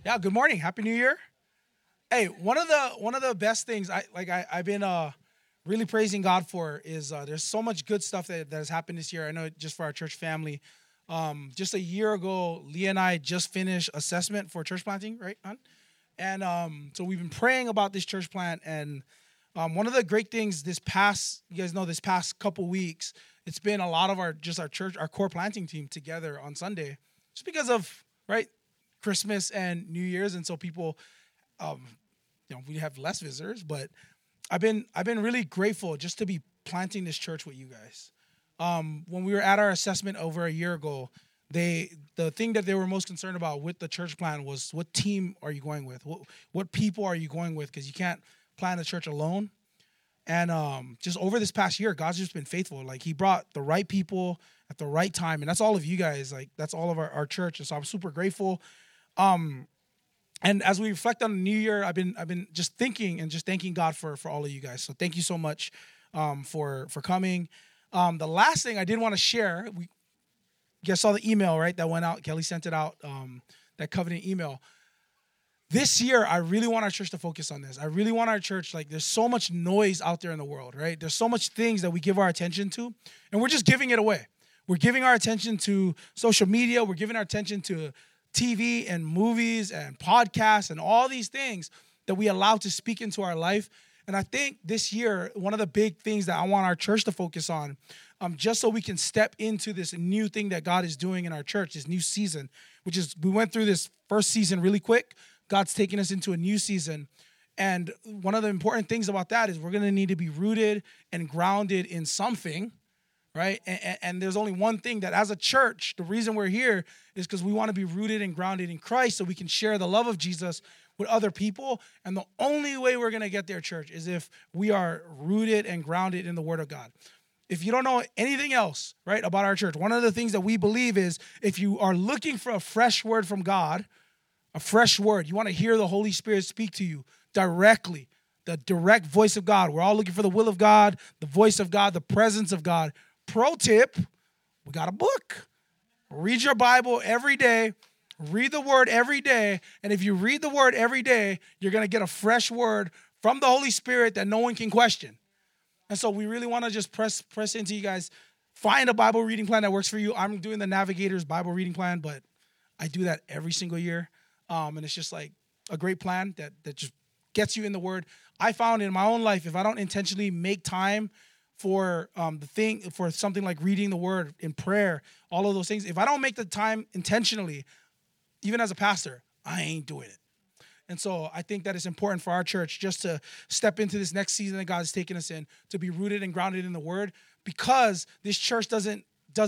Yeah, good morning. Happy New Year. Hey, one of the best things I've been really praising God for is there's so much good stuff that has happened this year. I know just for our church family. Just a year ago, Leah and I just finished assessment for church planting, right, hon? And so we've been praying about this church plant. And one of the great things you guys know, this past couple weeks, it's been a lot of our church, our core planting team together on Sunday, just because of right Christmas and New Year's, and so people, um, we have less visitors. But I've been really grateful just to be planting this church with you guys. When we were at our assessment over a year ago, the thing that they were most concerned about with the church plan was what team are you going with, what people are you going with, because you can't plan a church alone. And just over this past year, God's just been faithful. Like He brought the right people at the right time, and that's all of you guys. Like that's all of our church, and so I'm super grateful. Um, and as we reflect on the new year, I've been just thinking and just thanking God for all of you guys. So thank you so much for coming. The last thing I did want to share, you guys saw the email, right, that went out. Kelly sent it out, that covenant email. This year, I really want our church to focus on this. I really want our church, like, there's so much noise out there in the world, right? There's so much things that we give our attention to, and we're just giving it away. We're giving our attention to social media. We're giving our attention to TV and movies and podcasts and all these things that we allow to speak into our life. And I think this year, one of the big things that I want our church to focus on, just so we can step into this new thing that God is doing in our church, this new season, which is, we went through this first season really quick. God's taking us into a new season. And one of the important things about that is we're going to need to be rooted and grounded in something, right? And there's only one thing, that as a church, the reason we're here is because we want to be rooted and grounded in Christ so we can share the love of Jesus with other people. And the only way we're going to get there, church, is if we are rooted and grounded in the Word of God. If you don't know anything else, right, about our church, one of the things that we believe is if you are looking for a fresh word from God, a fresh word, you want to hear the Holy Spirit speak to you directly, the direct voice of God. We're all looking for the will of God, the voice of God, the presence of God. Pro tip, we got a book. Read your Bible every day. Read the Word every day. And if you read the Word every day, you're going to get a fresh word from the Holy Spirit that no one can question. And so we really want to just press into you guys. Find a Bible reading plan that works for you. I'm doing the Navigator's Bible reading plan, but I do that every single year. And it's just like a great plan that just gets you in the Word. I found in my own life, if I don't intentionally make time for for something like reading the Word in prayer, all of those things, if I don't make the time intentionally, even as a pastor, I ain't doing it. And so I think that it's important for our church just to step into this next season that God has taken us in, to be rooted and grounded in the Word, because this church doesn't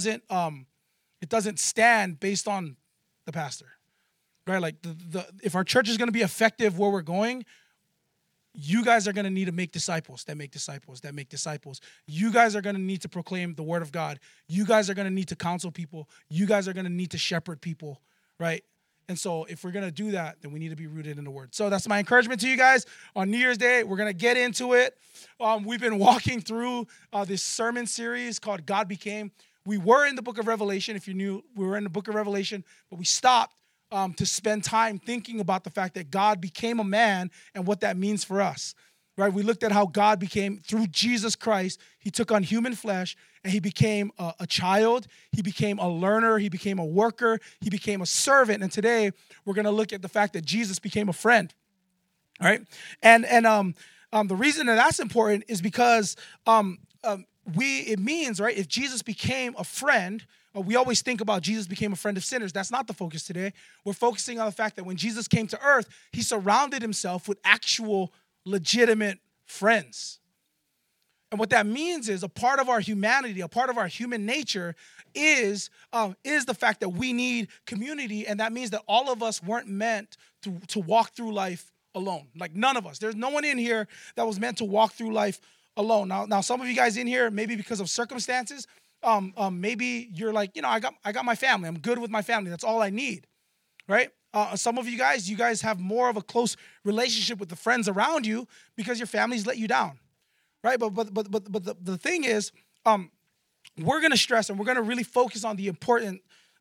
stand based on the pastor. Right, like if our church is going to be effective where we're going, you guys are going to need to make disciples that make disciples that make disciples. You guys are going to need to proclaim the Word of God. You guys are going to need to counsel people. You guys are going to need to shepherd people, right? And so if we're going to do that, then we need to be rooted in the Word. So that's my encouragement to you guys. On New Year's Day, we're going to get into it. We've been walking through this sermon series called God Became. We were in the book of Revelation. If you're new, we were in the book of Revelation, but we stopped to spend time thinking about the fact that God became a man and what that means for us, right? We looked at how God became, through Jesus Christ, He took on human flesh, and He became a child. He became a learner. He became a worker. He became a servant. And today, we're going to look at the fact that Jesus became a friend, all right? And the reason that that's important is because it means, right, if Jesus became a friend, we always think about Jesus became a friend of sinners. That's not the focus today. We're focusing on the fact that when Jesus came to earth, He surrounded Himself with actual, legitimate friends. And what that means is a part of our humanity, a part of our human nature is the fact that we need community, and that means that all of us weren't meant to walk through life alone. Like none of us. There's no one in here that was meant to walk through life alone. Now, some of you guys in here, maybe because of circumstances, maybe you're like, I got my family. I'm good with my family. That's all I need, right? Some of you guys have more of a close relationship with the friends around you because your families let you down, right? But the thing is, we're gonna stress and we're gonna really focus on the important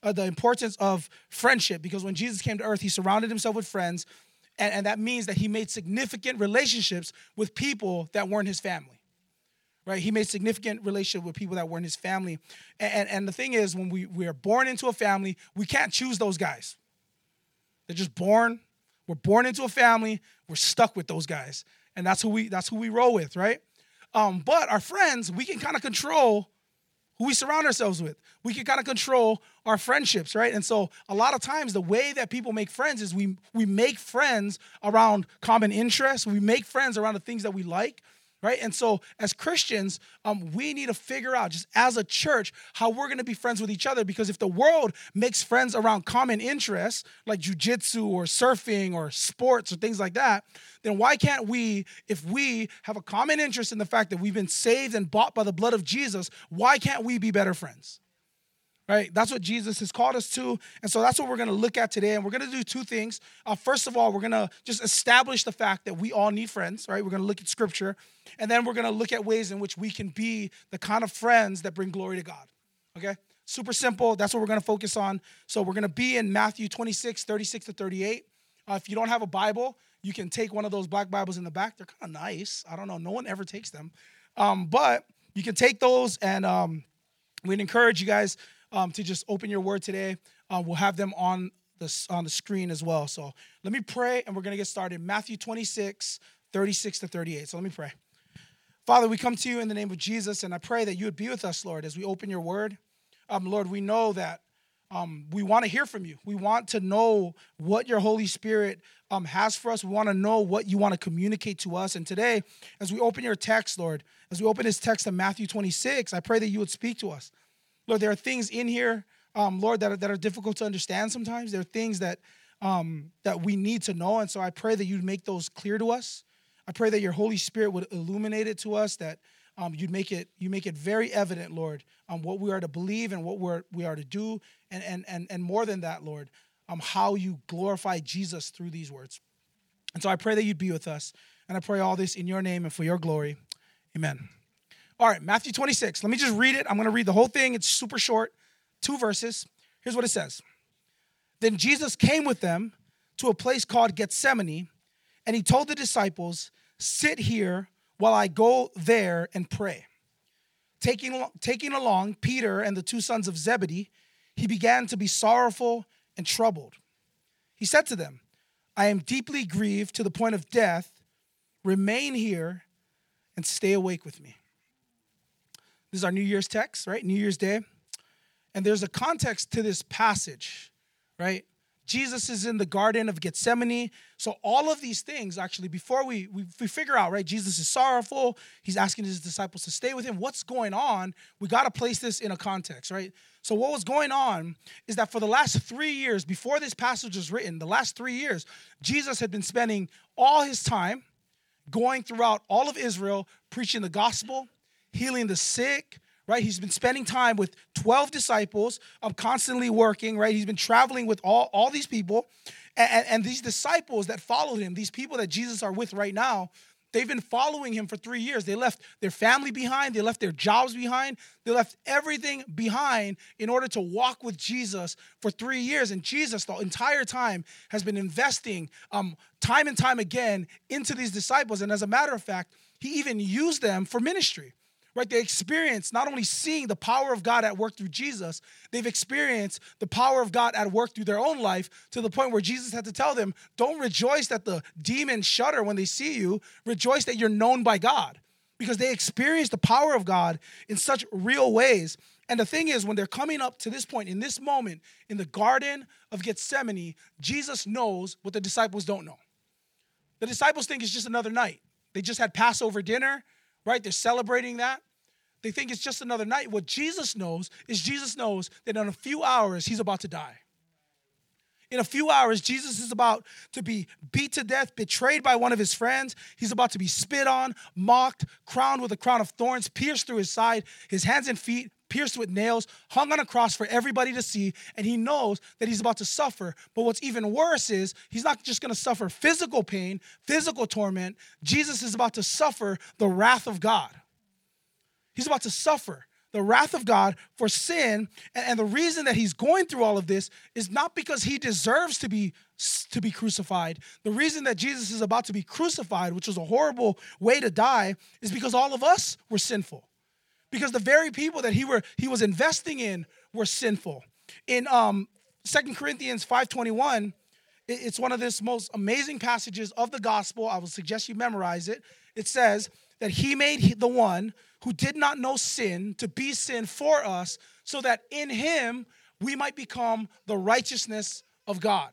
the importance of friendship, because when Jesus came to earth, he surrounded himself with friends, and that means that he made significant relationships with people that weren't his family. Right? He made significant relationship with people that weren't his family. And the thing is, when we are born into a family, we can't choose those guys. They're just born. We're born into a family. We're stuck with those guys. And that's who we roll with, right? But our friends, we can kind of control who we surround ourselves with. We can kind of control our friendships, right? And so a lot of times the way that people make friends is we make friends around common interests. We make friends around the things that we like. Right? And so as Christians, we need to figure out, just as a church, how we're going to be friends with each other. Because if the world makes friends around common interests, like jujitsu or surfing or sports or things like that, then why can't we, if we have a common interest in the fact that we've been saved and bought by the blood of Jesus, why can't we be better friends? Right? That's what Jesus has called us to. And so that's what we're going to look at today. And we're going to do two things. First of all, we're going to just establish the fact that we all need friends, right? We're going to look at scripture. And then we're going to look at ways in which we can be the kind of friends that bring glory to God. Okay? Super simple. That's what we're going to focus on. So we're going to be in Matthew 26, 36 to 38. If you don't have a Bible, you can take one of those black Bibles in the back. They're kind of nice. I don't know. No one ever takes them. But you can take those, and we'd encourage you guys to just open your word today. We'll have them on the screen as well. So let me pray, and we're going to get started. Matthew 26, 36 to 38. So let me pray. Father, we come to you in the name of Jesus, and I pray that you would be with us, Lord, as we open your word. Lord, we know that we want to hear from you. We want to know what your Holy Spirit has for us. We want to know what you want to communicate to us. And today, as we open your text, Lord, as we open this text in Matthew 26, I pray that you would speak to us. Lord, there are things in here, Lord, that are difficult to understand sometimes. There are things that we need to know. And so I pray that you'd make those clear to us. I pray that your Holy Spirit would illuminate it to us, that you make it very evident, Lord, what we are to believe and what we are to do. And more than that, Lord, how you glorify Jesus through these words. And so I pray that you'd be with us. And I pray all this in your name and for your glory. Amen. All right, Matthew 26. Let me just read it. I'm going to read the whole thing. It's super short, 2 verses. Here's what it says. Then Jesus came with them to a place called Gethsemane, and he told the disciples, "Sit here while I go there and pray." Taking along Peter and the 2 sons of Zebedee, he began to be sorrowful and troubled. He said to them, "I am deeply grieved to the point of death. Remain here and stay awake with me." This is our New Year's text, right? New Year's Day. And there's a context to this passage, right? Jesus is in the Garden of Gethsemane. So all of these things, actually, before we figure out, right, Jesus is sorrowful. He's asking his disciples to stay with him. What's going on? We got to place this in a context, right? So what was going on is that for the last 3 years, before this passage was written, the last 3 years, Jesus had been spending all his time going throughout all of Israel, preaching the gospel, healing the sick, right? He's been spending time with 12 disciples, constantly working, right? He's been traveling with all these people. And these disciples that followed him, these people that Jesus are with right now, they've been following him for 3 years. They left their family behind. They left their jobs behind. They left everything behind in order to walk with Jesus for 3 years. And Jesus, the entire time, has been investing time and time again into these disciples. And as a matter of fact, he even used them for ministry. Right, they experienced not only seeing the power of God at work through Jesus, they've experienced the power of God at work through their own life, to the point where Jesus had to tell them, don't rejoice that the demons shudder when they see you. Rejoice that you're known by God, because they experienced the power of God in such real ways. And the thing is, when they're coming up to this point, in this moment, in the Garden of Gethsemane, Jesus knows what the disciples don't know. The disciples think it's just another night. They just had Passover dinner. Right? They're celebrating that. They think it's just another night. What Jesus knows is Jesus knows that in a few hours, he's about to die. In a few hours, Jesus is about to be beat to death, betrayed by one of his friends. He's about to be spit on, mocked, crowned with a crown of thorns, pierced through his side, his hands and feet pierced with nails, hung on a cross for everybody to see, and he knows that he's about to suffer. But what's even worse is he's not just going to suffer physical pain, physical torment. Jesus is about to suffer the wrath of God. He's about to suffer the wrath of God for sin. And the reason that he's going through all of this is not because he deserves to be crucified. The reason that Jesus is about to be crucified, which was a horrible way to die, is because all of us were sinful. Because the very people that he was investing in were sinful. In 2 Corinthians 5:21, it's one of the most amazing passages of the gospel. I would suggest you memorize it. It says that he made the one who did not know sin to be sin for us, so that in him we might become the righteousness of God.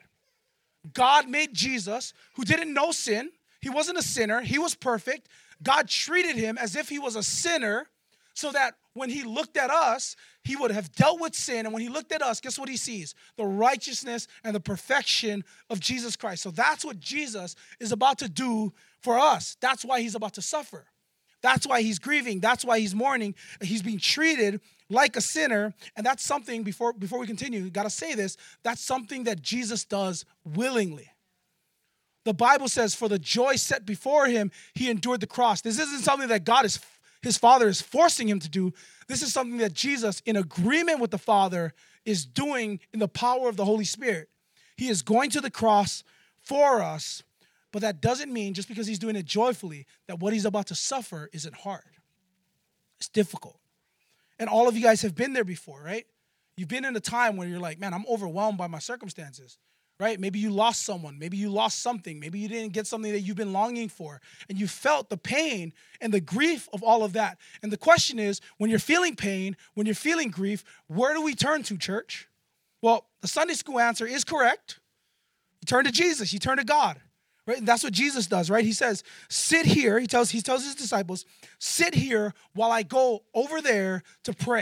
God made Jesus, who didn't know sin. He wasn't a sinner. He was perfect. God treated him as if he was a sinner, so that when he looked at us, he would have dealt with sin. And when he looked at us, guess what he sees? The righteousness and the perfection of Jesus Christ. So that's what Jesus is about to do for us. That's why he's about to suffer. That's why he's grieving. That's why he's mourning. He's being treated like a sinner. And that's something, before we continue, we got to say this, that's something that Jesus does willingly. The Bible says, for the joy set before him, he endured the cross. This isn't something that his Father is forcing him to do. This is something that Jesus, in agreement with the Father, is doing in the power of the Holy Spirit. He is going to the cross for us, but that doesn't mean, just because he's doing it joyfully, that what he's about to suffer isn't hard. It's difficult. And all of you guys have been there before, right? You've been in a time where you're like, man, I'm overwhelmed by my circumstances, right? Maybe you lost someone. Maybe you lost something. Maybe you didn't get something that you've been longing for. And you felt the pain and the grief of all of that. And the question is, when you're feeling pain, when you're feeling grief, where do we turn to, church? Well, the Sunday school answer is correct. You turn to Jesus. You turn to God. Right? And that's what Jesus does, right? He says, sit here. He tells his disciples, sit here while I go over there to pray.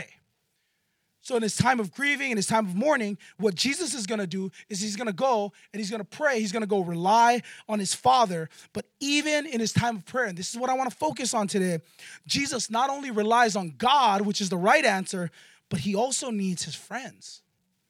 So in his time of grieving, in his time of mourning, what Jesus is going to do is he's going to go and he's going to pray. He's going to go rely on his Father. But even in his time of prayer, and this is what I want to focus on today, Jesus not only relies on God, which is the right answer, but he also needs his friends.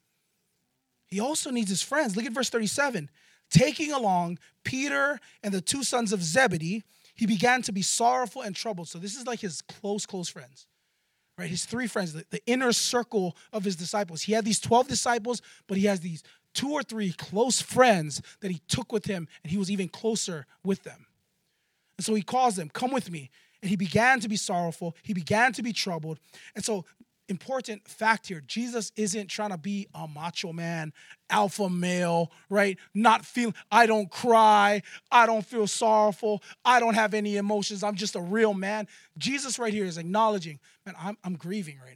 He also needs his friends. Look at verse 37. Taking along Peter and the two sons of Zebedee, he began to be sorrowful and troubled. So this is like his close friends. Right, his three friends, the inner circle of his disciples. He had these 12 disciples, but he has these 2 or 3 close friends that he took with him, and he was even closer with them. And so he calls them, come with me. And he began to be sorrowful. He began to be troubled. And so, important fact here, Jesus isn't trying to be a macho man, alpha male, right? Not feeling, I don't cry, I don't feel sorrowful, I don't have any emotions, I'm just a real man. Jesus right here is acknowledging, man, I'm grieving right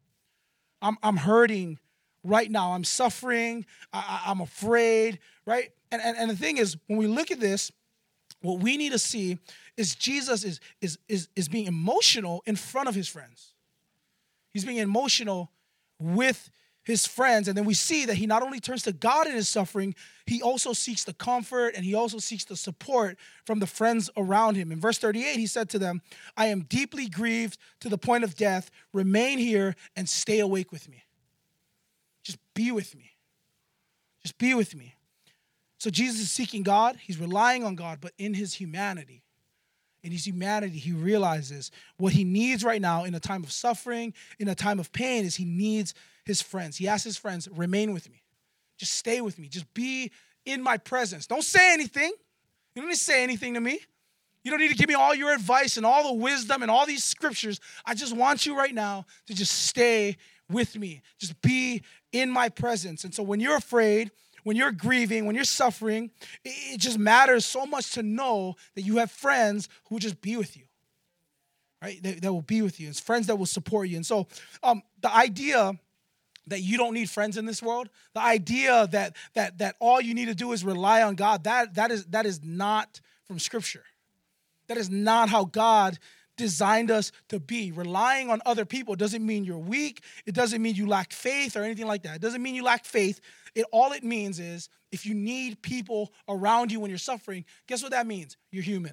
now. I'm hurting right now. I'm suffering, I'm afraid, right? And the thing is, when we look at this, what we need to see is Jesus is being emotional in front of his friends. He's being emotional with his friends. And then we see that he not only turns to God in his suffering, he also seeks the comfort and he also seeks the support from the friends around him. In verse 38, he said to them, I am deeply grieved to the point of death. Remain here and stay awake with me. Just be with me. Just be with me. So Jesus is seeking God. He's relying on God, but in his humanity. In his humanity, he realizes what he needs right now in a time of suffering, in a time of pain, is he needs his friends. He asks his friends, remain with me. Just stay with me. Just be in my presence. Don't say anything. You don't need to say anything to me. You don't need to give me all your advice and all the wisdom and all these scriptures. I just want you right now to just stay with me. Just be in my presence. And so when you're afraid, when you're grieving, when you're suffering, it just matters so much to know that you have friends who will just be with you, right? That will be with you. It's friends that will support you. And so the idea that you don't need friends in this world, the idea that all you need to do is rely on God, that is not from Scripture. That is not how God designed us to be. Relying on other people doesn't mean you're weak. It doesn't mean you lack faith or anything like that. It doesn't mean you lack faith. All it means is if you need people around you when you're suffering, guess what that means? You're human.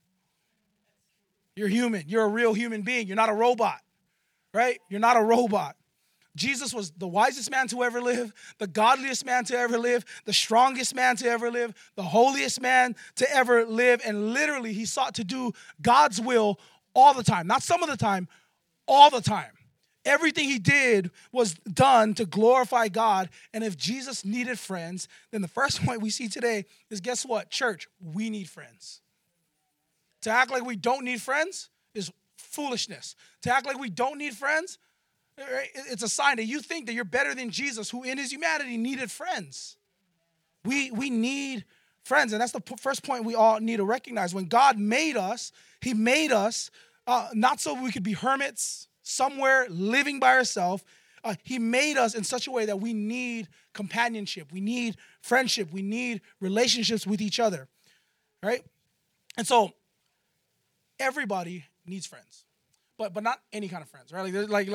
You're human. You're a real human being. You're not a robot, right? You're not a robot. Jesus was the wisest man to ever live, the godliest man to ever live, the strongest man to ever live, the holiest man to ever live. And literally, he sought to do God's will all the time. Not some of the time, all the time. Everything he did was done to glorify God. And if Jesus needed friends, then the first point we see today is, guess what? Church, we need friends. To act like we don't need friends is foolishness. To act like we don't need friends, it's a sign that you think that you're better than Jesus, who in his humanity needed friends. We need friends, and that's the first point we all need to recognize. When God made us, he made us not so we could be hermits somewhere living by ourselves. He made us in such a way that we need companionship, we need friendship, we need relationships with each other, right? And so everybody needs friends. But not any kind of friends, right?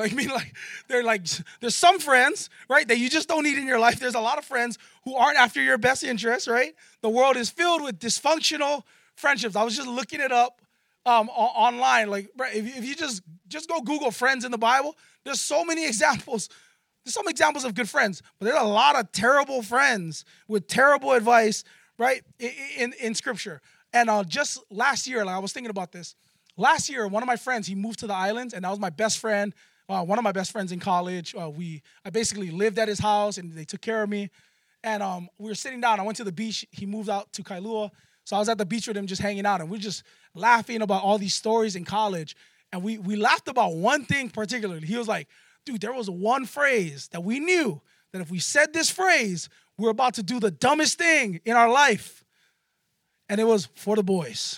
There's some friends, right, that you just don't need in your life. There's a lot of friends who aren't after your best interests, right? The world is filled with dysfunctional friendships. I was just looking it up online. Like, if you just go Google friends in the Bible, there's so many examples. There's some examples of good friends, but there's a lot of terrible friends with terrible advice, right, in Scripture. And just last year, I was thinking about this. Last year, one of my friends, he moved to the islands, and that was my best friend, one of my best friends in college. I basically lived at his house, and they took care of me. And we were sitting down. I went to the beach. He moved out to Kailua. So I was at the beach with him just hanging out, and we were just laughing about all these stories in college. And we laughed about one thing particularly. He was like, dude, there was one phrase that we knew that if we said this phrase, we're about to do the dumbest thing in our life. And it was for the boys.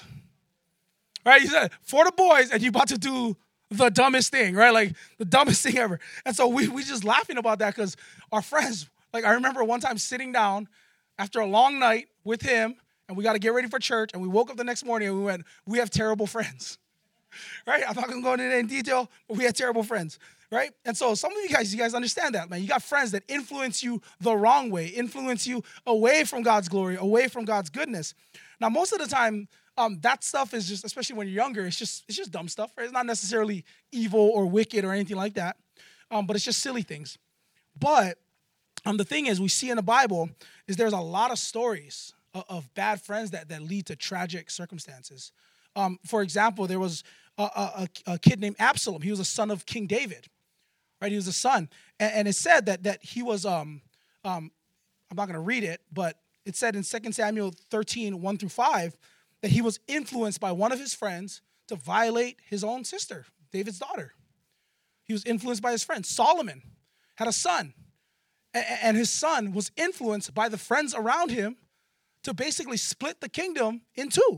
Right, he said, for the boys, and you're about to do the dumbest thing, right? Like, the dumbest thing ever. And so we just laughing about that because our friends, like, I remember one time sitting down after a long night with him, and we got to get ready for church, and we woke up the next morning, and we went, we have terrible friends, right? I'm not going to go into that in detail, but we had terrible friends, right? And so some of you guys understand that, man. You got friends that influence you the wrong way, influence you away from God's glory, away from God's goodness. Now, most of the time, that stuff is just, especially when you're younger, it's just dumb stuff, right? It's not necessarily evil or wicked or anything like that, but it's just silly things. But the thing is, we see in the Bible is there's a lot of stories of bad friends that lead to tragic circumstances. For example, there was a kid named Absalom. He was a son of King David, right? He was a son, and it said that he was. I'm not going to read it, but it said in 2 Samuel 13, 1-5. That he was influenced by one of his friends to violate his own sister, David's daughter. He was influenced by his friend. Solomon had a son, and his son was influenced by the friends around him to basically split the kingdom in two,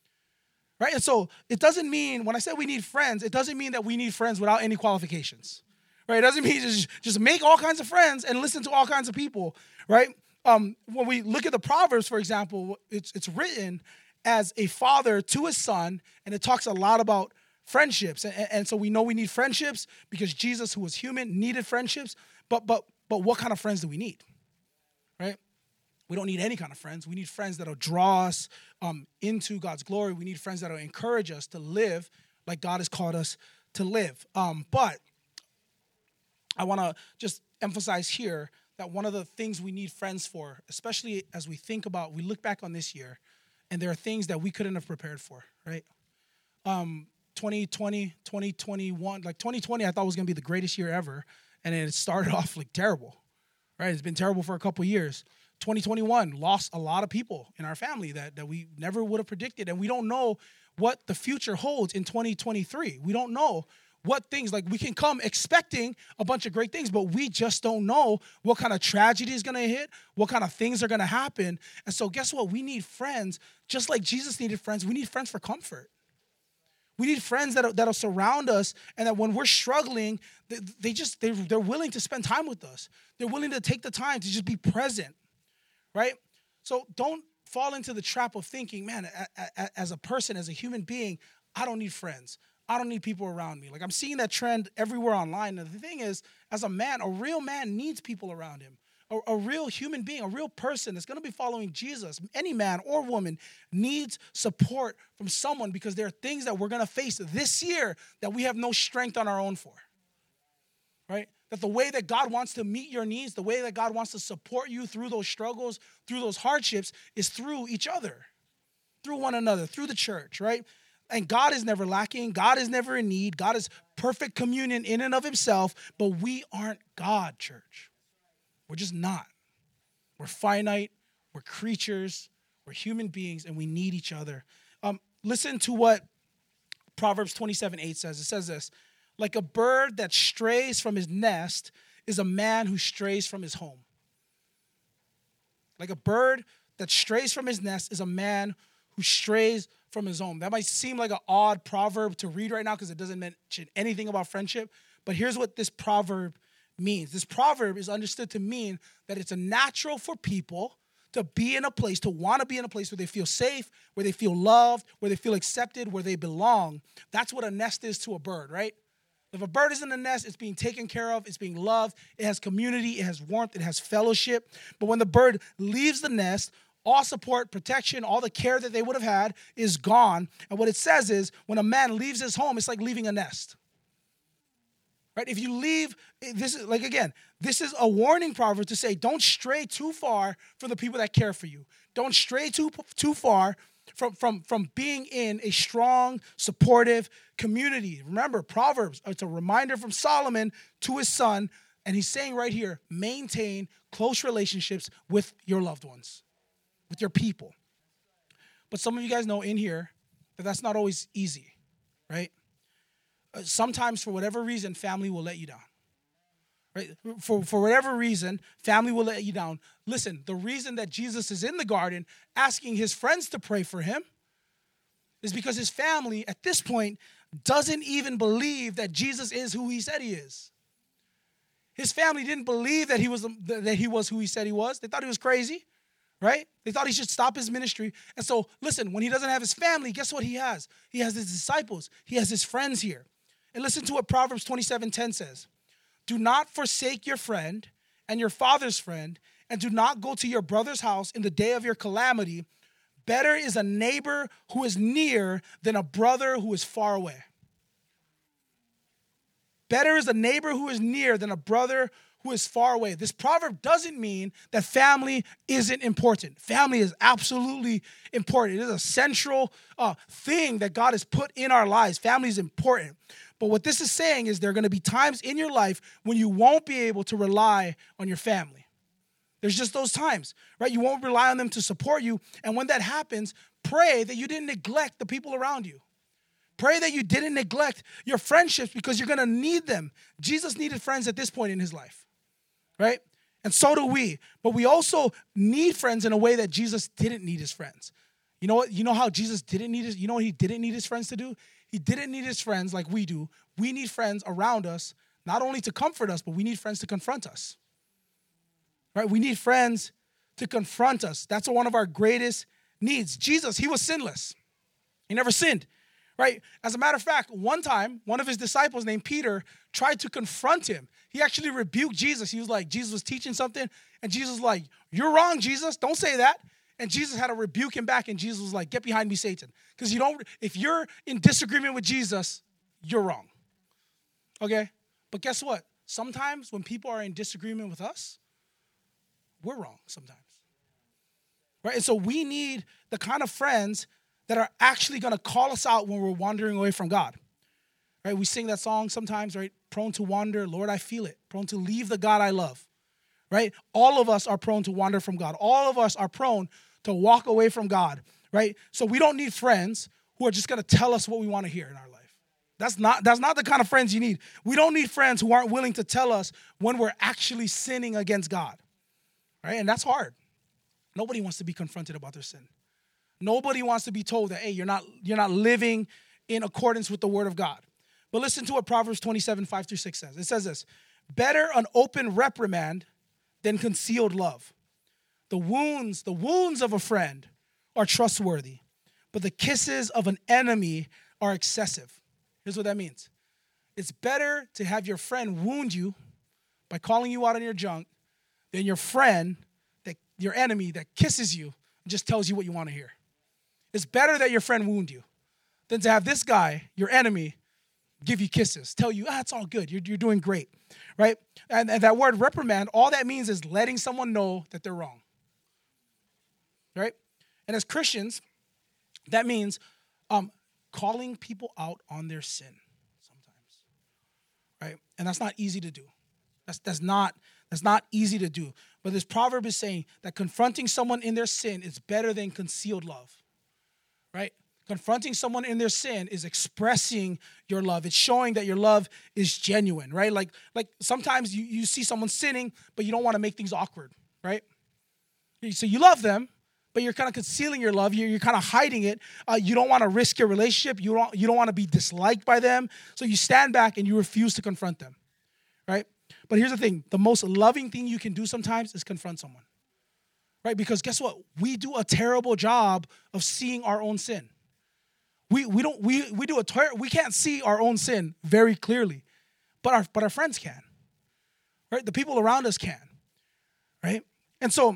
right? And so it doesn't mean, when I say we need friends, it doesn't mean that we need friends without any qualifications, right? It doesn't mean just make all kinds of friends and listen to all kinds of people, right? When we look at the Proverbs, for example, it's written as a father to his son, and it talks a lot about friendships. And so we know we need friendships because Jesus, who was human, needed friendships. But what kind of friends do we need, right? We don't need any kind of friends. We need friends that will draw us into God's glory. We need friends that will encourage us to live like God has called us to live. But I want to just emphasize here that one of the things we need friends for, especially as we look back on this year, and there are things that we couldn't have prepared for, right? 2020, 2021, like 2020 I thought was going to be the greatest year ever, and it started off like terrible, right? It's been terrible for a couple years. 2021 lost a lot of people in our family that we never would have predicted, and we don't know what the future holds in 2023. We don't know what things, like we can come expecting a bunch of great things, but we just don't know what kind of tragedy is going to hit, what kind of things are going to happen. And so guess what? We need friends, just like Jesus needed friends. We need friends for comfort. We need friends that'll surround us, and that when we're struggling, they're willing to spend time with us. They're willing to take the time to just be present, right? So don't fall into the trap of thinking, man, as a person, as a human being, I don't need friends. I don't need people around me. Like, I'm seeing that trend everywhere online. And the thing is, as a man, a real man needs people around him. A real human being, a real person that's going to be following Jesus, any man or woman needs support from someone, because there are things that we're going to face this year that we have no strength on our own for, right? That the way that God wants to meet your needs, the way that God wants to support you through those struggles, through those hardships, is through each other, through one another, through the church, right? And God is never lacking. God is never in need. God is perfect communion in and of himself. But we aren't God, church. We're just not. We're finite. We're creatures. We're human beings, and we need each other. Listen to what Proverbs 27:8 says. It says this: like a bird that strays from his nest is a man who strays from his home. Like a bird that strays from his nest is a man who strays from his home. That might seem like an odd proverb to read right now because it doesn't mention anything about friendship. But here's what this proverb means. This proverb is understood to mean that it's a natural for people to be in a place, to want to be in a place where they feel safe, where they feel loved, where they feel accepted, where they belong. That's what a nest is to a bird, right? If a bird is in a nest, it's being taken care of, it's being loved, it has community, it has warmth, it has fellowship. But when the bird leaves the nest, all support, protection, all the care that they would have had is gone. And what it says is, when a man leaves his home, it's like leaving a nest. Right? If you leave, this is a warning proverb to say, don't stray too far from the people that care for you. Don't stray too far from being in a strong, supportive community. Remember, Proverbs, it's a reminder from Solomon to his son, and he's saying right here, maintain close relationships with your loved ones, with your people. But some of you guys know in here that that's not always easy, right? Sometimes, for whatever reason, family will let you down. Right? For whatever reason, family will let you down. Listen, the reason that Jesus is in the garden asking his friends to pray for him is because his family, at this point, doesn't even believe that Jesus is who he said he is. His family didn't believe that he was who he said he was. They thought he was crazy, right? They thought he should stop his ministry. And so, listen, when he doesn't have his family, guess what he has? He has his disciples. He has his friends here. And listen to what Proverbs 27:10 says. Do not forsake your friend and your father's friend, and do not go to your brother's house in the day of your calamity. Better is a neighbor who is near than a brother who is far away. Better is a neighbor who is near than a brother who is far away. This proverb doesn't mean that family isn't important. Family is absolutely important. It is a central thing that God has put in our lives. Family is important. But what this is saying is there are going to be times in your life when you won't be able to rely on your family. There's just those times, right? You won't rely on them to support you. And when that happens, pray that you didn't neglect the people around you. Pray that you didn't neglect your friendships because you're going to need them. Jesus needed friends at this point in his life, right? And so do we. But we also need friends in a way that Jesus didn't need his friends. You know what? You know how Jesus didn't need you know what he didn't need his friends to do? He didn't need his friends like we do. We need friends around us, not only to comfort us, but we need friends to confront us. Right? We need friends to confront us. That's one of our greatest needs. Jesus, he was sinless. He never sinned. Right? As a matter of fact, one time, one of his disciples named Peter tried to confront him. He actually rebuked Jesus. He was like, Jesus was teaching something, and Jesus was like, you're wrong, Jesus. Don't say that. And Jesus had to rebuke him back, and Jesus was like, get behind me, Satan. Because if you're in disagreement with Jesus, you're wrong. Okay? But guess what? Sometimes when people are in disagreement with us, we're wrong sometimes. Right? And so we need the kind of friends that are actually going to call us out when we're wandering away from God. Right? We sing that song sometimes, right? Prone to wander, Lord, I feel it. Prone to leave the God I love. Right? All of us are prone to wander from God. All of us are prone to walk away from God, right? So we don't need friends who are just going to tell us what we want to hear in our life. That's not the kind of friends you need. We don't need friends who aren't willing to tell us when we're actually sinning against God, right? And that's hard. Nobody wants to be confronted about their sin. Nobody wants to be told that, hey, you're not living in accordance with the word of God. But listen to what Proverbs 27:5-6 says. It says this: better an open reprimand than concealed love. The wounds of a friend are trustworthy, but the kisses of an enemy are excessive. Here's what that means. It's better to have your friend wound you by calling you out on your junk than your enemy that kisses you and just tells you what you want to hear. It's better that your friend wound you than to have this guy, your enemy, give you kisses, tell you, it's all good, you're doing great, right? And that word reprimand, all that means is letting someone know that they're wrong. Right? And as Christians, that means calling people out on their sin sometimes, right? And that's not easy to do. That's not easy to do. But this proverb is saying that confronting someone in their sin is better than concealed love, right? Confronting someone in their sin is expressing your love. It's showing that your love is genuine, right? Like sometimes you see someone sinning, but you don't want to make things awkward, right? So you love them, but you're kind of concealing your love. You're kind of hiding it. You don't want to risk your relationship. You don't want to be disliked by them. So you stand back and you refuse to confront them, right? But here's the thing. The most loving thing you can do sometimes is confront someone, right? Because guess what? We do a terrible job of seeing our own sin. We can't see our own sin very clearly, but our friends can, right? The people around us can, right? And so,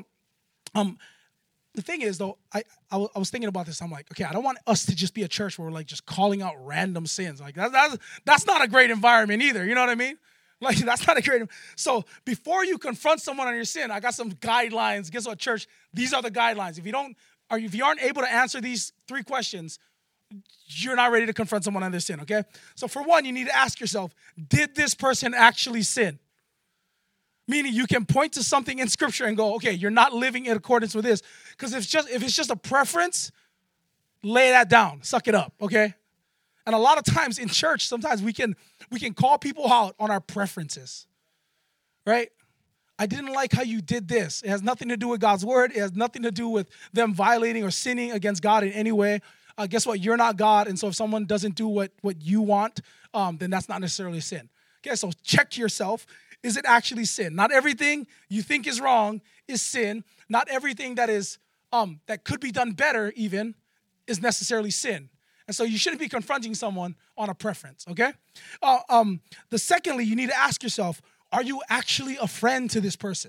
the thing is, though, I was thinking about this. I'm like, okay, I don't want us to just be a church where we're like just calling out random sins. Like that's not a great environment either. You know what I mean? Like that's not a great. So before you confront someone on your sin, I got some guidelines. Guess what, church? These are the guidelines. If you aren't able to answer these 3 questions, you're not ready to confront someone on their sin. Okay? So for one, you need to ask yourself: did this person actually sin? Meaning you can point to something in Scripture and go, okay, you're not living in accordance with this. Because if it's just a preference, lay that down. Suck it up, okay? And a lot of times in church, sometimes we can call people out on our preferences, right? I didn't like how you did this. It has nothing to do with God's word. It has nothing to do with them violating or sinning against God in any way. Guess what? You're not God. And so if someone doesn't do what you want, then that's not necessarily sin. Okay, so check yourself. Is it actually sin? Not everything you think is wrong is sin. Not everything that is that could be done better even is necessarily sin. And so you shouldn't be confronting someone on a preference, okay? Secondly, you need to ask yourself, are you actually a friend to this person?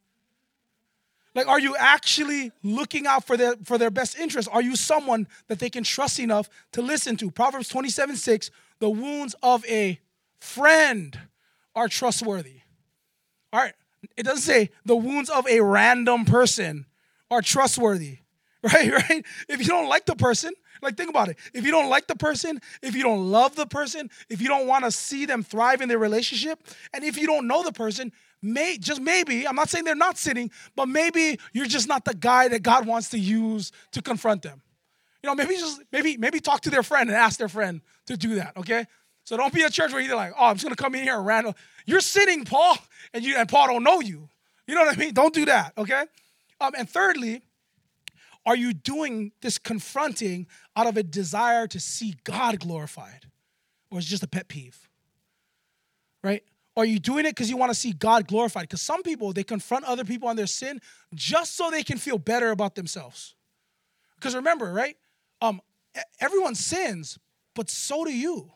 Like, are you actually looking out for their best interest? Are you someone that they can trust enough to listen to? Proverbs 27:6, the wounds of a friend are trustworthy. All right, it doesn't say the wounds of a random person are trustworthy, right? If you don't like the person, like think about it. If you don't like the person, if you don't love the person, if you don't want to see them thrive in their relationship, and if you don't know the person, maybe, I'm not saying they're not sinning, but maybe you're just not the guy that God wants to use to confront them. You know, maybe talk to their friend and ask their friend to do that, okay? So don't be a church where you're like, oh, I'm just going to come in here and random. You're sinning, Paul, and Paul don't know you. You know what I mean? Don't do that, okay? And thirdly, are you doing this confronting out of a desire to see God glorified? Or is it just a pet peeve? Right? Or are you doing it because you want to see God glorified? Because some people, they confront other people on their sin just so they can feel better about themselves. Because remember, right? Everyone sins, but so do you.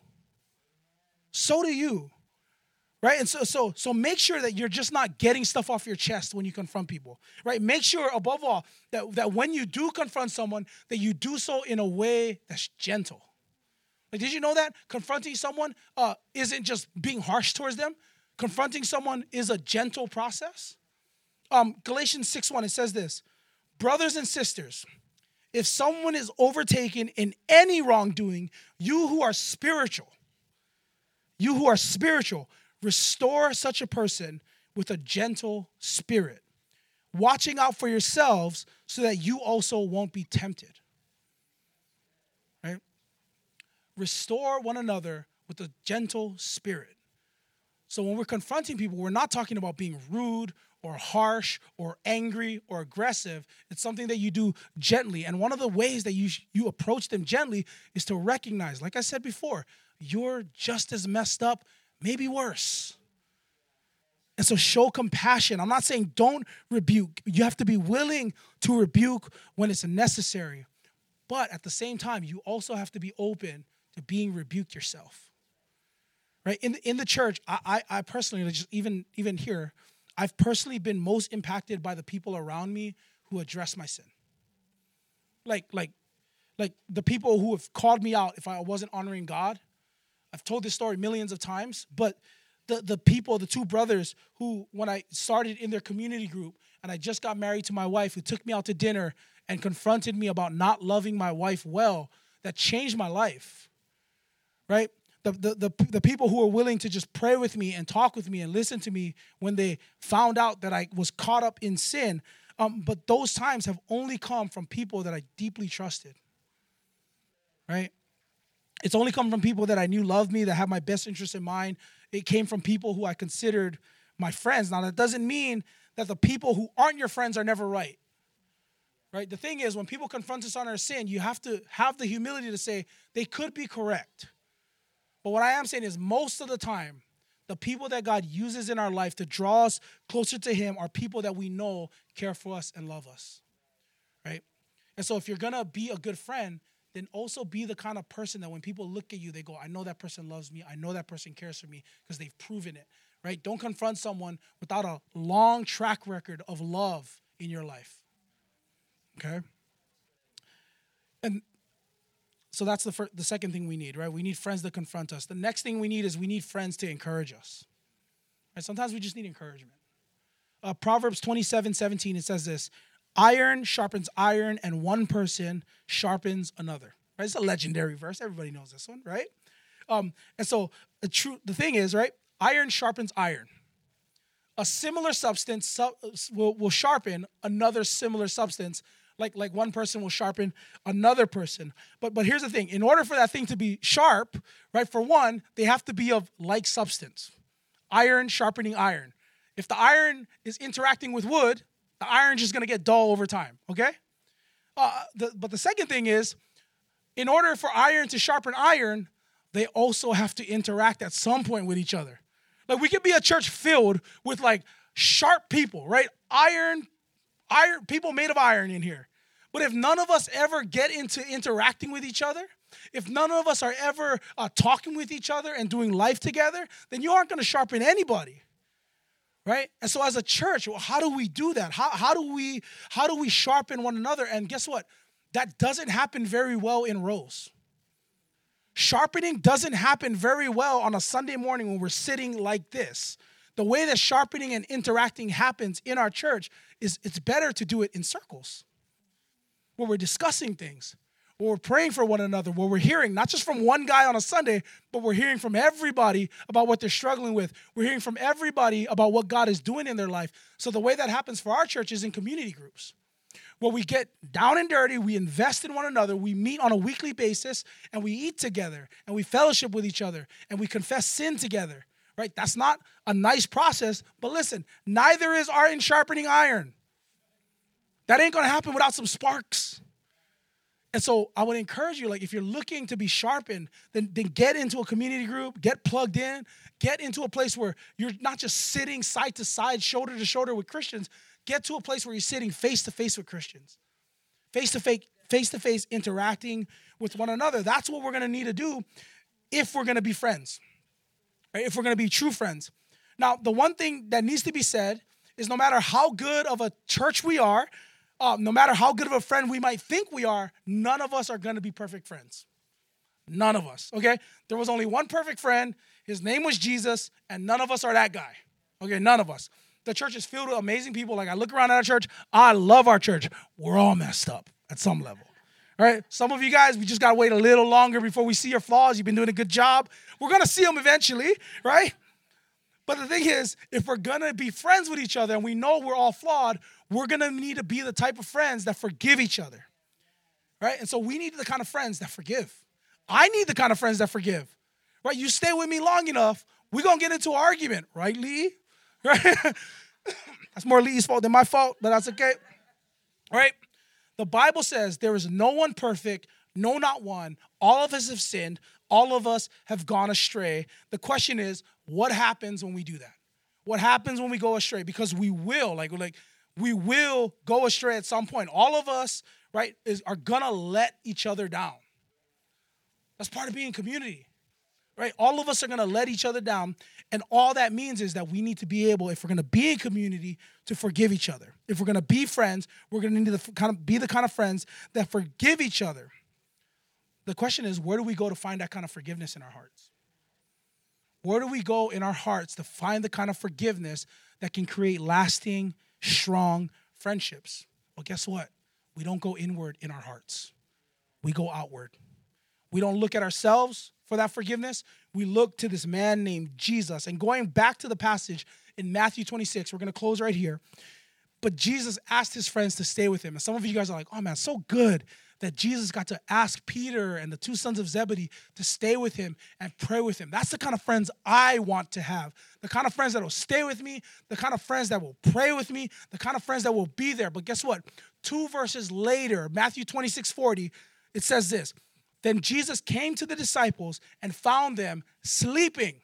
So do you. Right? And so make sure that you're just not getting stuff off your chest when you confront people. Right? Make sure, above all, that when you do confront someone, that you do so in a way that's gentle. Like, did you know that? Confronting someone isn't just being harsh towards them. Confronting someone is a gentle process. Galatians 6:1, it says this: brothers and sisters, if someone is overtaken in any wrongdoing, you who are spiritual, restore such a person with a gentle spirit, watching out for yourselves so that you also won't be tempted. Right? Restore one another with a gentle spirit. So when we're confronting people, we're not talking about being rude or harsh or angry or aggressive. It's something that you do gently. And one of the ways that you approach them gently is to recognize, like I said before, you're just as messed up, maybe worse. And so show compassion. I'm not saying don't rebuke. You have to be willing to rebuke when it's necessary. But at the same time, you also have to be open to being rebuked yourself. Right? In the church, I personally, just even here, I've personally been most impacted by the people around me who address my sin. Like the people who have called me out if I wasn't honoring God. I've told this story millions of times, but the 2 brothers who, when I started in their community group and I just got married to my wife, who took me out to dinner and confronted me about not loving my wife well, that changed my life, right? The people who were willing to just pray with me and talk with me and listen to me when they found out that I was caught up in sin. But those times have only come from people that I deeply trusted, right? It's only come from people that I knew loved me, that had my best interest in mind. It came from people who I considered my friends. Now, that doesn't mean that the people who aren't your friends are never right. Right? The thing is, when people confront us on our sin, you have to have the humility to say they could be correct. But what I am saying is most of the time, the people that God uses in our life to draw us closer to him are people that we know care for us and love us. Right? And so if you're going to be a good friend, then also be the kind of person that when people look at you, they go, I know that person loves me. I know that person cares for me because they've proven it. Right? Don't confront someone without a long track record of love in your life. Okay? And so that's the second thing we need, right? We need friends that confront us. The next thing we need is we need friends to encourage us. Right? Sometimes we just need encouragement. Proverbs 27:17, it says this, iron sharpens iron and one person sharpens another. Right? It's a legendary verse. Everybody knows this one, right? And so the thing is, right? Iron sharpens iron. A similar substance will sharpen another similar substance, like one person will sharpen another person. But here's the thing. In order for that thing to be sharp, right, for one, they have to be of like substance. Iron sharpening iron. If the iron is interacting with wood, the iron's just going to get dull over time, okay? But the second thing is, in order for iron to sharpen iron, they also have to interact at some point with each other. Like, we could be a church filled with, like, sharp people, right? Iron, people made of iron in here. But if none of us ever get into interacting with each other, if none of us are ever talking with each other and doing life together, then you aren't going to sharpen anybody, right? And so as a church, well, how do we do that? How do we sharpen one another? And guess what? That doesn't happen very well in rows. Sharpening doesn't happen very well on a Sunday morning when we're sitting like this. The way that sharpening and interacting happens in our church is it's better to do it in circles, where we're discussing things, where we're praying for one another, where we're hearing not just from one guy on a Sunday, but we're hearing from everybody about what they're struggling with. We're hearing from everybody about what God is doing in their life. So the way that happens for our church is in community groups, where we get down and dirty, we invest in one another, we meet on a weekly basis, and we eat together, and we fellowship with each other, and we confess sin together, right? That's not a nice process, but listen, neither is iron sharpening iron. That ain't going to happen without some sparks. And so I would encourage you, like, if you're looking to be sharpened, then get into a community group, get plugged in, get into a place where you're not just sitting side to side, shoulder to shoulder with Christians. Get to a place where you're sitting face to face with Christians, face to face interacting with one another. That's what we're going to need to do if we're going to be friends, right? If we're going to be true friends. Now, the one thing that needs to be said is no matter how good of a church we are, no matter how good of a friend we might think we are, none of us are going to be perfect friends. None of us, okay? There was only one perfect friend. His name was Jesus, and none of us are that guy, okay? None of us. The church is filled with amazing people. Like, I look around at our church. I love our church. We're all messed up at some level. All right? Some of you guys, we just got to wait a little longer before we see your flaws. You've been doing a good job. We're going to see them eventually, right? But the thing is, if we're going to be friends with each other and we know we're all flawed, we're going to need to be the type of friends that forgive each other, right? And so we need the kind of friends that forgive. I need the kind of friends that forgive, right? You stay with me long enough, we're going to get into an argument, right, Lee? Right? That's more Lee's fault than my fault, but that's okay. All right? The Bible says there is no one perfect, no, not one. All of us have sinned. All of us have gone astray. The question is, what happens when we do that? What happens when we go astray? Because we will, we will go astray at some point. All of us, right, are going to let each other down. That's part of being community. Right? All of us are going to let each other down. And all that means is that we need to be able, if we're going to be in community, to forgive each other. If we're going to be friends, we're going to need to be the kind of friends that forgive each other. The question is, where do we go to find that kind of forgiveness in our hearts? Where do we go in our hearts to find the kind of forgiveness that can create lasting, strong friendships? Well, guess what? We don't go inward in our hearts. We go outward. We don't look at ourselves for that forgiveness. We look to this man named Jesus. And going back to the passage in Matthew 26, we're going to close right here. But Jesus asked his friends to stay with him. And some of you guys are like, oh man, so good that Jesus got to ask Peter and the two sons of Zebedee to stay with him and pray with him. That's the kind of friends I want to have. The kind of friends that will stay with me, the kind of friends that will pray with me, the kind of friends that will be there. But guess what? 2 verses later, Matthew 26:40, it says this. Then Jesus came to the disciples and found them sleeping.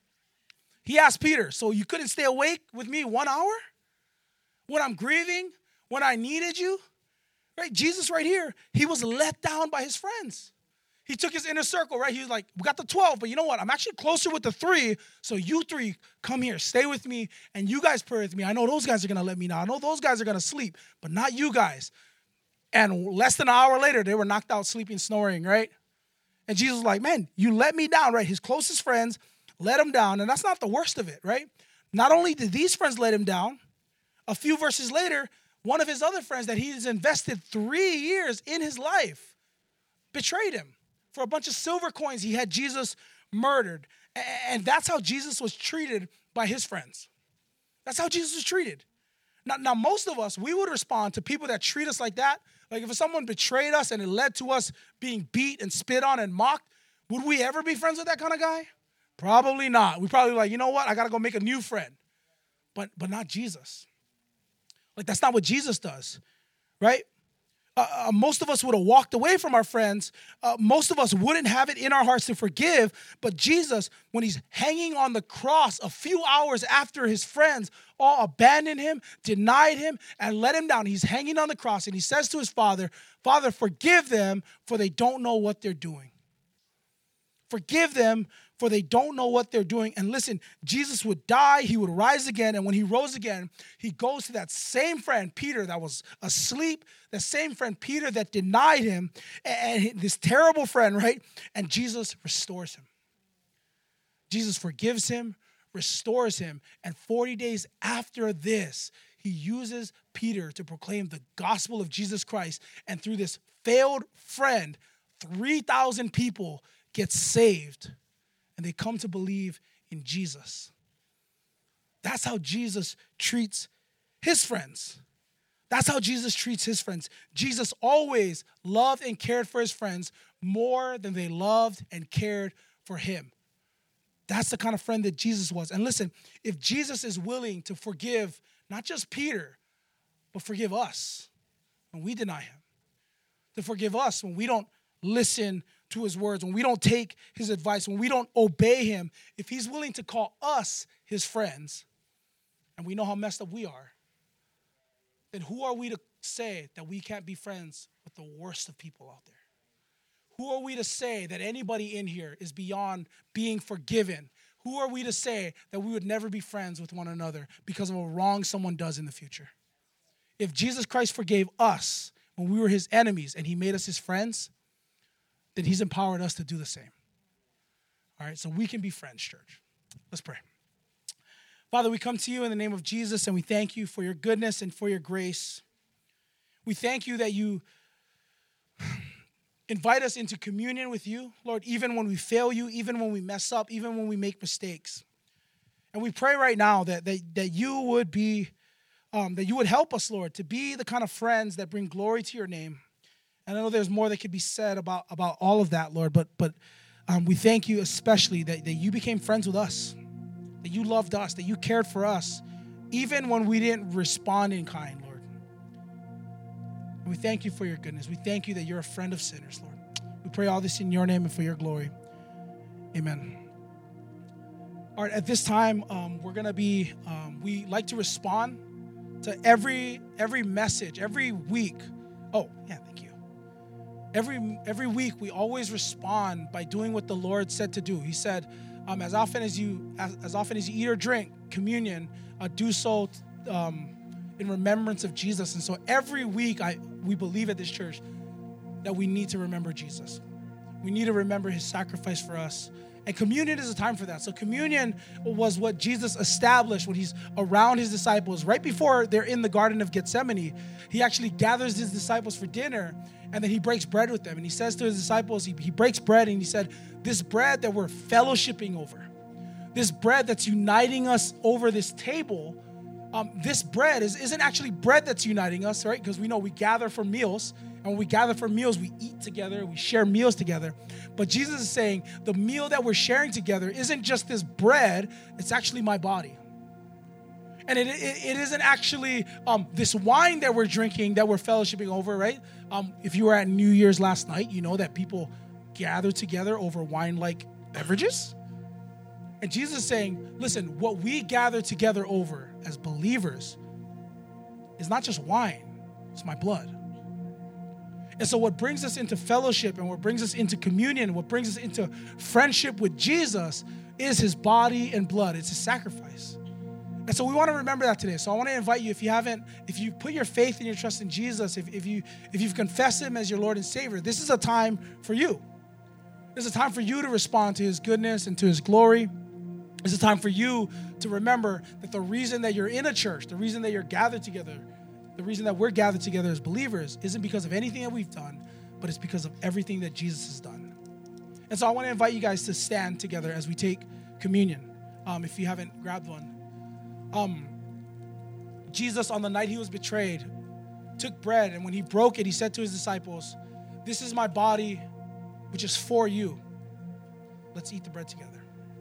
He asked Peter, so you couldn't stay awake with me 1 hour? When I'm grieving, when I needed you? Right? Jesus right here, he was let down by his friends. He took his inner circle, right? He was like, we got the 12, but you know what? I'm actually closer with the 3, so you 3 come here, stay with me, and you guys pray with me. I know those guys are going to let me know. I know those guys are going to sleep, but not you guys. And less than an hour later, they were knocked out, sleeping, snoring, right? And Jesus was like, man, you let me down, right? His closest friends let him down, and that's not the worst of it, right? Not only did these friends let him down, a few verses later, one of his other friends that he's invested 3 years in his life betrayed him for a bunch of silver coins he had Jesus murdered. And that's how Jesus was treated by his friends. That's how Jesus was treated. Now, most of us, we would respond to people that treat us like that. Like if someone betrayed us and it led to us being beat and spit on and mocked, would we ever be friends with that kind of guy? Probably not. We probably like, you know what? I got to go make a new friend. But not Jesus. Like that's not what Jesus does, right? Most of us would have walked away from our friends. Most of us wouldn't have it in our hearts to forgive. But Jesus, when he's hanging on the cross a few hours after his friends all abandoned him, denied him, and let him down, he's hanging on the cross and he says to his Father, Father, forgive them for they don't know what they're doing. Forgive them for they don't know what they're doing. And listen, Jesus would die, he would rise again, and when he rose again, he goes to that same friend, Peter, that was asleep, the same friend, Peter, that denied him, and this terrible friend, right? And Jesus restores him. Jesus forgives him, restores him, and 40 days after this, he uses Peter to proclaim the gospel of Jesus Christ, and through this failed friend, 3,000 people get saved. And they come to believe in Jesus. That's how Jesus treats his friends. That's how Jesus treats his friends. Jesus always loved and cared for his friends more than they loved and cared for him. That's the kind of friend that Jesus was. And listen, if Jesus is willing to forgive not just Peter, but forgive us when we deny him, to forgive us when we don't listen to his words, when we don't take his advice, when we don't obey him, if he's willing to call us his friends, and we know how messed up we are, then who are we to say that we can't be friends with the worst of people out there? Who are we to say that anybody in here is beyond being forgiven? Who are we to say that we would never be friends with one another because of a wrong someone does in the future? If Jesus Christ forgave us when we were his enemies and he made us his friends, then he's empowered us to do the same. All right, so we can be friends, church. Let's pray. Father, we come to you in the name of Jesus, and we thank you for your goodness and for your grace. We thank you that you invite us into communion with you, Lord, even when we fail you, even when we mess up, even when we make mistakes. And we pray right now that you would be, that you would help us, Lord, to be the kind of friends that bring glory to your name. And I know there's more that could be said about all of that, Lord, but we thank you especially that you became friends with us, that you loved us, that you cared for us, even when we didn't respond in kind, Lord. And we thank you for your goodness. We thank you that you're a friend of sinners, Lord. We pray all this in your name and for your glory. Amen. All right, at this time, we're going to be, we like to respond to every message, every week. Oh, yeah, thank you. Every week, we always respond by doing what the Lord said to do. He said, as often as you eat or drink communion, do so in remembrance of Jesus. And so every week, we believe at this church that we need to remember Jesus. We need to remember his sacrifice for us. And communion is a time for that. So communion was what Jesus established when he's around his disciples. Right before they're in the Garden of Gethsemane, he actually gathers his disciples for dinner, and then he breaks bread with them. And he says to his disciples, he breaks bread, and he said, this bread that we're fellowshipping over, this bread that's uniting us over this table, this bread isn't actually bread that's uniting us, right? Because we know we gather for meals. And when we gather for meals, we eat together, we share meals together. But Jesus is saying the meal that we're sharing together isn't just this bread, it's actually my body. And it isn't actually this wine that we're drinking, that we're fellowshipping over, right? If you were at New Year's last night, you know that people gather together over wine-like beverages. And Jesus is saying, listen, what we gather together over as believers is not just wine, it's my blood. And so what brings us into fellowship and what brings us into communion, what brings us into friendship with Jesus is his body and blood. It's his sacrifice. And so we want to remember that today. So I want to invite you, if you put your faith and your trust in Jesus, if you've confessed him as your Lord and Savior, this is a time for you. This is a time for you to respond to his goodness and to his glory. It's a time for you to remember that the reason that you're in a church, the reason that you're gathered together, the reason that we're gathered together as believers isn't because of anything that we've done, but it's because of everything that Jesus has done. And so I want to invite you guys to stand together as we take communion, if you haven't grabbed one. Jesus, on the night he was betrayed, took bread, and when he broke it, he said to his disciples, this is my body, which is for you. Let's eat the bread together.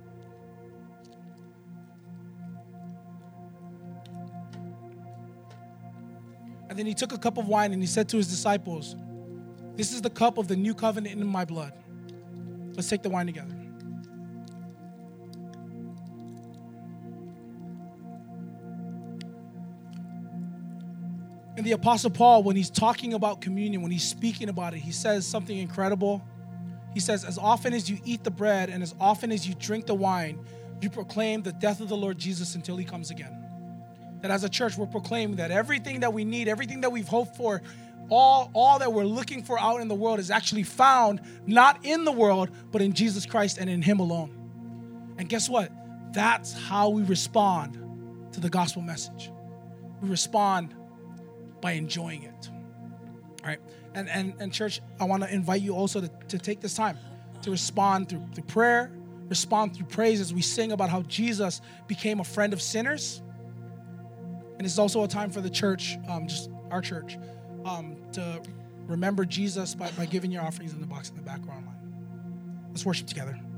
And then he took a cup of wine and he said to his disciples, this is the cup of the new covenant in my blood. Let's take the wine together. And the Apostle Paul, when he's talking about communion, when he's speaking about it, he says something incredible. He says, as often as you eat the bread and as often as you drink the wine, you proclaim the death of the Lord Jesus until he comes again. That as a church, we're proclaiming that everything that we need, everything that we've hoped for, all that we're looking for out in the world is actually found not in the world, but in Jesus Christ and in him alone. And guess what? That's how we respond to the gospel message. We respond by enjoying it. All right. And church, I want to invite you also to take this time to respond through prayer, respond through praise as we sing about how Jesus became a friend of sinners. And it's also a time for the church, just our church, to remember Jesus by giving your offerings in the box in the back or online. Let's worship together.